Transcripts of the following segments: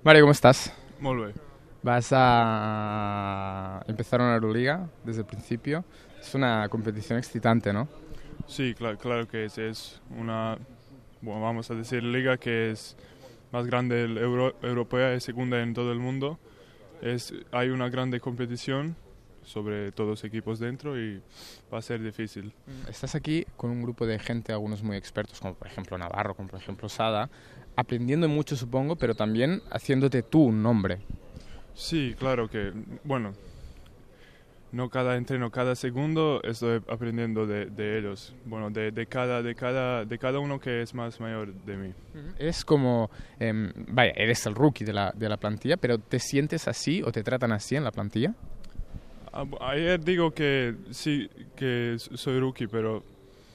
Mario, ¿cómo estás? Molt bé. Vas a empezar una Euroliga desde el principio. Es una competición excitante, ¿no? Sí, claro que es una, bueno, vamos a decir, liga que es más grande europea, es segunda en todo el mundo. Hay una grande competición sobre todos los equipos dentro y va a ser difícil. Estás aquí con un grupo de gente, algunos muy expertos, como por ejemplo Navarro, como por ejemplo Sada, aprendiendo mucho, supongo, pero también haciéndote tú un nombre. Sí, claro que, bueno, no cada entreno, cada segundo estoy aprendiendo de ellos. Bueno, de cada uno que es más mayor de mí. Es como, vaya, eres el rookie de la plantilla, pero ¿te sientes así o te tratan así en la plantilla? Ayer digo que sí, que soy rookie, pero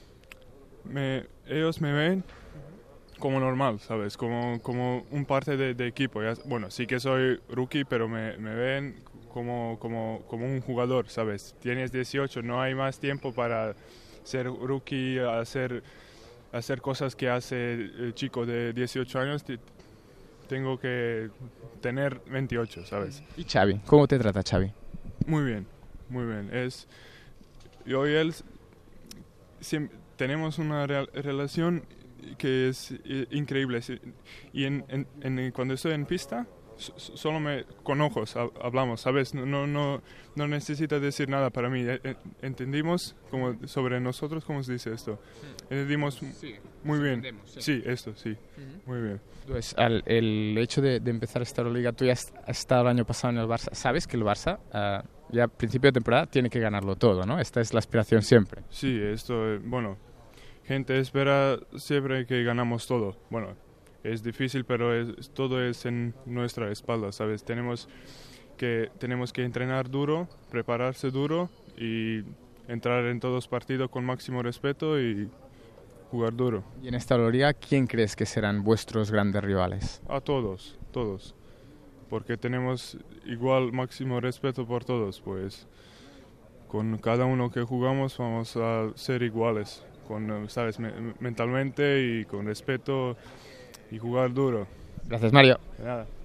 ellos me ven como normal, ¿sabes? Como un parte de equipo. Bueno, sí que soy rookie, pero me ven como un jugador, ¿sabes? Tienes 18, no hay más tiempo para ser rookie, hacer cosas que hace el chico de 18 años. Tengo que tener 28, ¿sabes? ¿Y Xavi? ¿Cómo te trata Xavi? Muy bien, muy bien. Yo y él tenemos una relación que es increíble. Y cuando estoy en pista, solo con ojos hablamos, ¿sabes? No necesita decir nada para mí. Entendimos sobre nosotros, ¿cómo se dice esto? Entendimos Sí, muy bien. sí. Sí, esto, sí. Muy bien. Pues el hecho de empezar esta Euroliga, tú ya has estado el año pasado en el Barça. Sabes que el Barça, ya a principio de temporada, tiene que ganarlo todo, ¿no? Esta es la aspiración siempre. Sí, bueno, gente espera siempre que ganamos todo. Bueno, es difícil, pero todo es en nuestra espalda, ¿sabes? Tenemos que entrenar duro, prepararse duro y entrar en todos los partidos con máximo respeto y jugar duro. Y en esta Euroliga, ¿quién crees que serán vuestros grandes rivales? A todos, todos. Porque tenemos igual máximo respeto por todos, pues con cada uno que jugamos vamos a ser iguales, sabes, mentalmente y con respeto y jugar duro. Gracias, Mario. De nada.